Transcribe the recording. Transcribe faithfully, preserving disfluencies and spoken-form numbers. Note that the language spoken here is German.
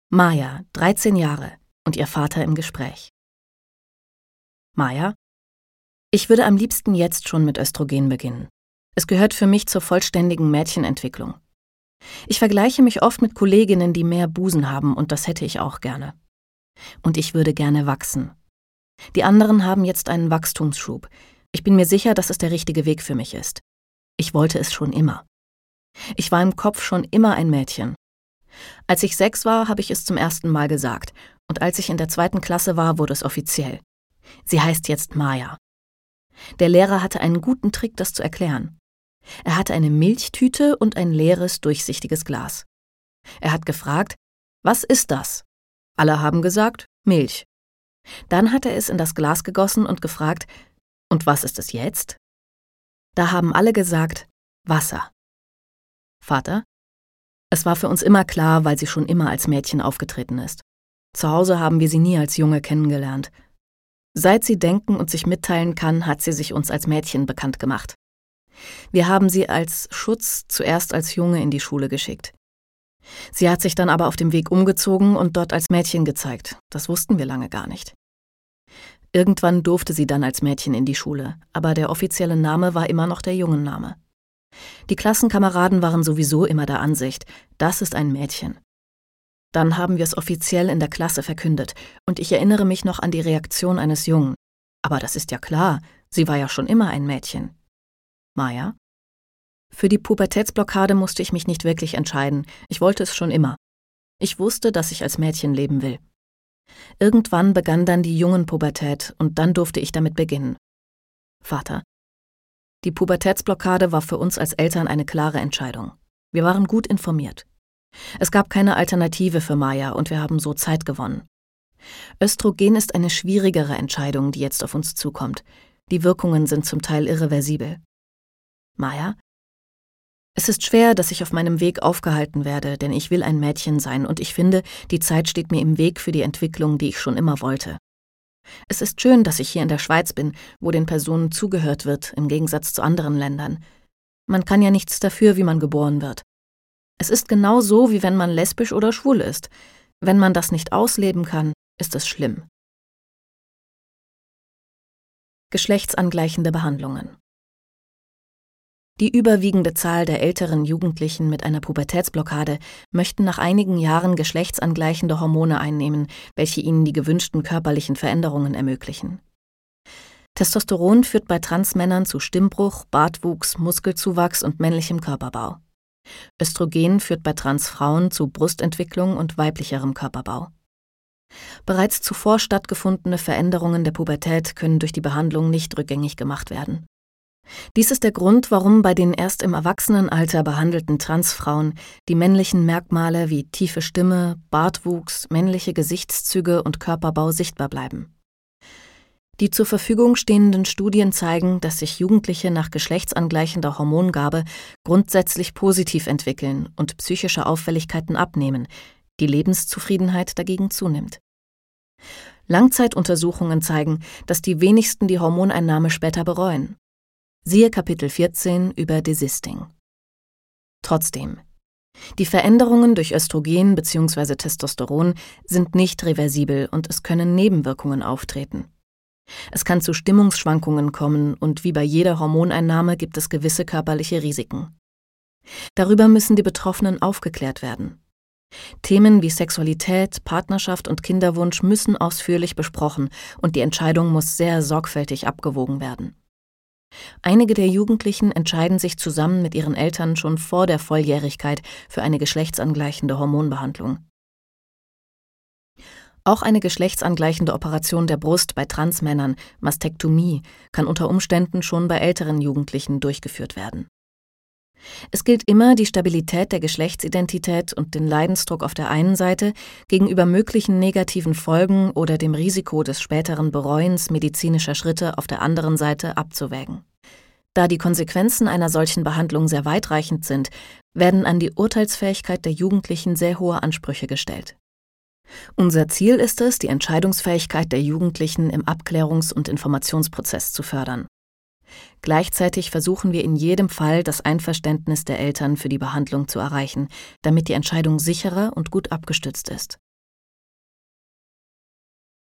Maja, dreizehn Jahre, und ihr Vater im Gespräch. Maja: Ich würde am liebsten jetzt schon mit Östrogen beginnen. Es gehört für mich zur vollständigen Mädchenentwicklung. Ich vergleiche mich oft mit Kolleginnen, die mehr Busen haben, und das hätte ich auch gerne. Und ich würde gerne wachsen. Die anderen haben jetzt einen Wachstumsschub. Ich bin mir sicher, dass es der richtige Weg für mich ist. Ich wollte es schon immer. Ich war im Kopf schon immer ein Mädchen. Als ich sechs war, habe ich es zum ersten Mal gesagt, und als ich in der zweiten Klasse war, wurde es offiziell. Sie heißt jetzt Maja. Der Lehrer hatte einen guten Trick, das zu erklären. Er hatte eine Milchtüte und ein leeres, durchsichtiges Glas. Er hat gefragt: Was ist das? Alle haben gesagt: Milch. Dann hat er es in das Glas gegossen und gefragt: Und was ist es jetzt? Da haben alle gesagt: Wasser. Vater: Es war für uns immer klar, weil sie schon immer als Mädchen aufgetreten ist. Zu Hause haben wir sie nie als Junge kennengelernt. Seit sie denken und sich mitteilen kann, hat sie sich uns als Mädchen bekannt gemacht. Wir haben sie als Schutz zuerst als Junge in die Schule geschickt. Sie hat sich dann aber auf dem Weg umgezogen und dort als Mädchen gezeigt. Das wussten wir lange gar nicht. Irgendwann durfte sie dann als Mädchen in die Schule, aber der offizielle Name war immer noch der Jungenname. Die Klassenkameraden waren sowieso immer der Ansicht, das ist ein Mädchen. Dann haben wir es offiziell in der Klasse verkündet, und ich erinnere mich noch an die Reaktion eines Jungen. Aber das ist ja klar, sie war ja schon immer ein Mädchen. Maja: Für die Pubertätsblockade musste ich mich nicht wirklich entscheiden, ich wollte es schon immer. Ich wusste, dass ich als Mädchen leben will. Irgendwann begann dann die Jungenpubertät und dann durfte ich damit beginnen. Vater: Die Pubertätsblockade war für uns als Eltern eine klare Entscheidung. Wir waren gut informiert. Es gab keine Alternative für Maja und wir haben so Zeit gewonnen. Östrogen ist eine schwierigere Entscheidung, die jetzt auf uns zukommt. Die Wirkungen sind zum Teil irreversibel. Maja: Es ist schwer, dass ich auf meinem Weg aufgehalten werde, denn ich will ein Mädchen sein und ich finde, die Zeit steht mir im Weg für die Entwicklung, die ich schon immer wollte. Es ist schön, dass ich hier in der Schweiz bin, wo den Personen zugehört wird, im Gegensatz zu anderen Ländern. Man kann ja nichts dafür, wie man geboren wird. Es ist genau so, wie wenn man lesbisch oder schwul ist. Wenn man das nicht ausleben kann, ist es schlimm. Geschlechtsangleichende Behandlungen. Die überwiegende Zahl der älteren Jugendlichen mit einer Pubertätsblockade möchten nach einigen Jahren geschlechtsangleichende Hormone einnehmen, welche ihnen die gewünschten körperlichen Veränderungen ermöglichen. Testosteron führt bei Transmännern zu Stimmbruch, Bartwuchs, Muskelzuwachs und männlichem Körperbau. Östrogen führt bei Transfrauen zu Brustentwicklung und weiblicherem Körperbau. Bereits zuvor stattgefundene Veränderungen der Pubertät können durch die Behandlung nicht rückgängig gemacht werden. Dies ist der Grund, warum bei den erst im Erwachsenenalter behandelten Transfrauen die männlichen Merkmale wie tiefe Stimme, Bartwuchs, männliche Gesichtszüge und Körperbau sichtbar bleiben. Die zur Verfügung stehenden Studien zeigen, dass sich Jugendliche nach geschlechtsangleichender Hormongabe grundsätzlich positiv entwickeln und psychische Auffälligkeiten abnehmen, die Lebenszufriedenheit dagegen zunimmt. Langzeituntersuchungen zeigen, dass die wenigsten die Hormoneinnahme später bereuen. Siehe Kapitel vierzehn über Desisting. Trotzdem: Die Veränderungen durch Östrogen bzw. Testosteron sind nicht reversibel und es können Nebenwirkungen auftreten. Es kann zu Stimmungsschwankungen kommen und wie bei jeder Hormoneinnahme gibt es gewisse körperliche Risiken. Darüber müssen die Betroffenen aufgeklärt werden. Themen wie Sexualität, Partnerschaft und Kinderwunsch müssen ausführlich besprochen und die Entscheidung muss sehr sorgfältig abgewogen werden. Einige der Jugendlichen entscheiden sich zusammen mit ihren Eltern schon vor der Volljährigkeit für eine geschlechtsangleichende Hormonbehandlung. Auch eine geschlechtsangleichende Operation der Brust bei Transmännern, Mastektomie, kann unter Umständen schon bei älteren Jugendlichen durchgeführt werden. Es gilt immer, die Stabilität der Geschlechtsidentität und den Leidensdruck auf der einen Seite gegenüber möglichen negativen Folgen oder dem Risiko des späteren Bereuens medizinischer Schritte auf der anderen Seite abzuwägen. Da die Konsequenzen einer solchen Behandlung sehr weitreichend sind, werden an die Urteilsfähigkeit der Jugendlichen sehr hohe Ansprüche gestellt. Unser Ziel ist es, die Entscheidungsfähigkeit der Jugendlichen im Abklärungs- und Informationsprozess zu fördern. Gleichzeitig versuchen wir in jedem Fall, das Einverständnis der Eltern für die Behandlung zu erreichen, damit die Entscheidung sicherer und gut abgestützt ist.